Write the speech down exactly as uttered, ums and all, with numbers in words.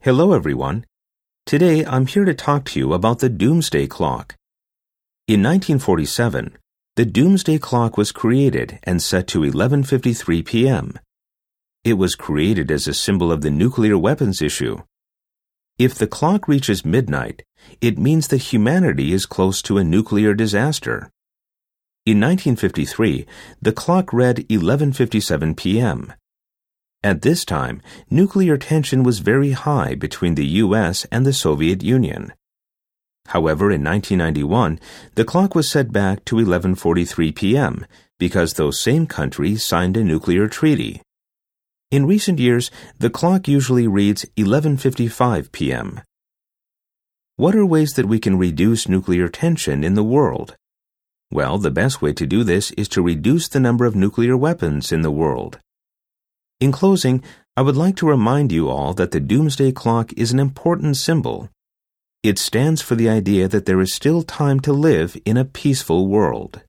Hello everyone. Today I'm here to talk to you about the Doomsday Clock. In nineteen forty-seven, the Doomsday Clock was created and set to eleven fifty-three p m It was created as a symbol of the nuclear weapons issue. If the clock reaches midnight, it means that humanity is close to a nuclear disaster. In nineteen fifty-three, the clock read eleven fifty-seven p m At this time, nuclear tension was very high between the U S and the Soviet Union. However, in nineteen ninety-one, the clock was set back to eleven forty-three p m because those same countries signed a nuclear treaty. In recent years, the clock usually reads eleven fifty-five p m What are ways that we can reduce nuclear tension in the world? Well, the best way to do this is to reduce the number of nuclear weapons in the world. In closing, I would like to remind you all that the Doomsday Clock is an important symbol. It stands for the idea that there is still time to live in a peaceful world.